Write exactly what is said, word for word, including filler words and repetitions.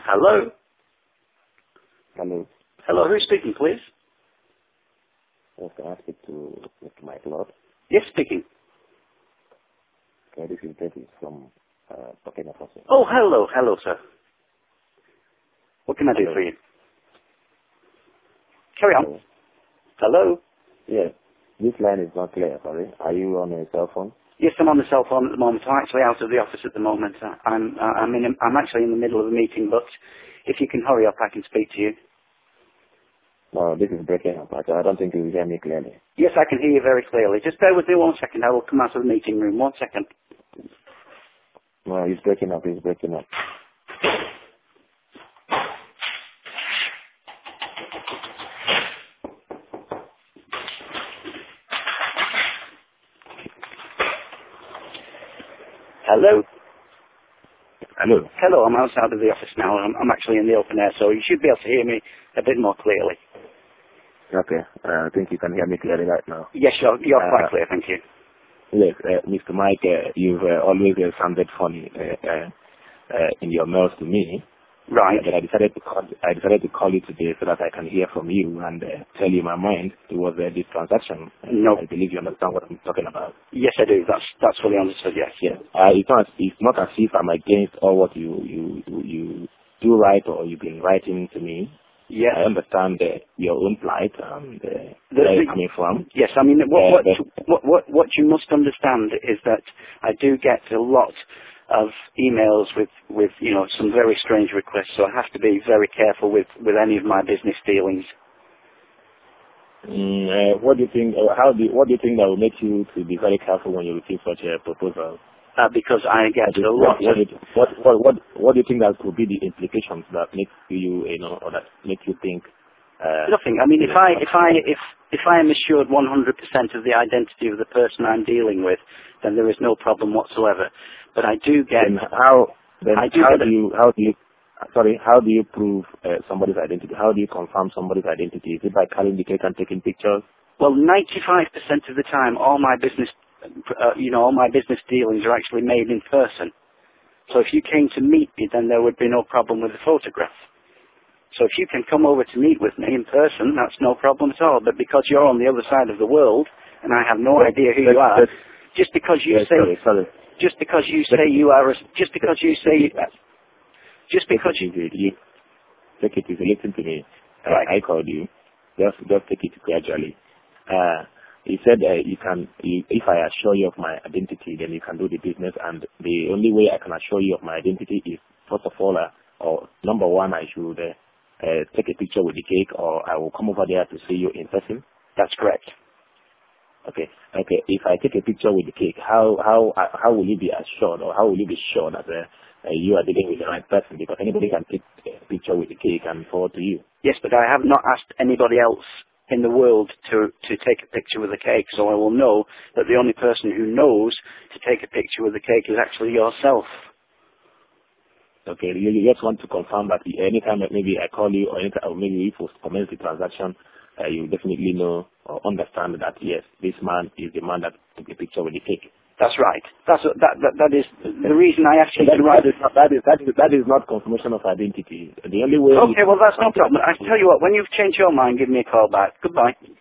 Hello? Hello. Hello, who's speaking, please? Yes, can I speak to Mister Mike Lord? Yes, speaking. Okay, this is David from uh, Burkina Faso. Oh, hello, hello, sir. What can I do Hello. for you? Carry on. Hello. Hello? Yes, this line is not clear, sorry. Are you on a cell phone? Yes, I'm on the cell phone at the moment. I'm actually out of the office at the moment. Uh, I'm, uh, I'm, in a, I'm actually in the middle of a meeting, but if you can hurry up, I can speak to you. No, this is breaking up. I I don't think you hear me clearly. Yes, I can hear you very clearly. Just bear with me one second. I will come out of the meeting room. One second. No, it's breaking up. It's breaking up. Hello? Hello. Hello, I'm outside of the office now. I'm, I'm actually in the open air, so you should be able to hear me a bit more clearly. Okay, uh, I think you can hear me clearly right now. Yes, you're, you're quite Uh, clear, thank you. yes, uh, Mister Mike, uh, you've uh, always uh, sounded funny uh, uh, uh, in your mails to me. Right. Uh, but I decided to call. I decided to call you today so that I can hear from you and uh, tell you my mind towards uh, this transaction. And No. I believe you understand what I'm talking about. Yes, I do. That's that's fully understood. Yes. Yes. Uh, it's not. It's not as if I'm against all what you you you, you do write or you've been writing to me. Yes. I understand uh, your own plight and uh, The, where the, you're coming from. yes. I mean, what Uh, what but what what what you must understand is that I do get a lot of emails with with you know some very strange requests. So I have to be very careful with with any of my business dealings. mm, uh, what do you think? Uh, how do you, what do you think that will make you to be very careful when you receive such a proposal? Uh, because I get What, do- a what, lot what, of do you- what, what, what, what do you think that could be the implications that make you, you know, or that make you think, uh, nothing. I mean, you if know, I if I if if I am assured one hundred percent of the identity of the person I'm dealing with, then there is no problem whatsoever. But I do get then how, then I do how get do a, you, how do you, sorry, how do you prove uh, somebody's identity? How do you confirm somebody's identity? Is it by carrying the cake and taking pictures? well, ninety-five percent of the time, all my business, uh, you know, all my business dealings are actually made in person. So if you came to meet me, then there would be no problem with the photograph. So if you can come over to meet with me in person, that's no problem at all. But because you're on the other side of the world, and I have no Yes, idea who yes, you are, yes, just because you yes, say, sorry, sorry. just because you Take say it, you are, a, just because you take say, it, just take because it you, easy. You, take it easy. Listen to me. Uh, right, I called you. Just, just take it gradually. Uh, he said uh, you can, you, if I assure you of my identity, then you can do the business. And the only way I can assure you of my identity is, first of all, uh, or number one, I should uh, uh, take a picture with the cake, or I will come over there to see you in person. that's correct. Okay, okay. If I take a picture with the cake, how how uh, how will you be assured, or how will you be sure that uh, uh, you are dealing with the right person? Because anybody can take a picture with the cake and forward to you. Yes, but I have not asked anybody else in the world to, to take a picture with the cake, so I will know that the only person who knows to take a picture with the cake is actually yourself. Okay, you, you just want to confirm that anytime that maybe I call you or anytime, or maybe if we commence the transaction, uh, you definitely know or understand that yes, this man is the man that took a picture with the cake. That's right. That's that that, that is the reason I asked So you that, to that write. is not that is that is that is not confirmation of identity. The only way you Okay, can well that's confirm no problem. I tell you what, when you've changed your mind, give me a call back. Goodbye.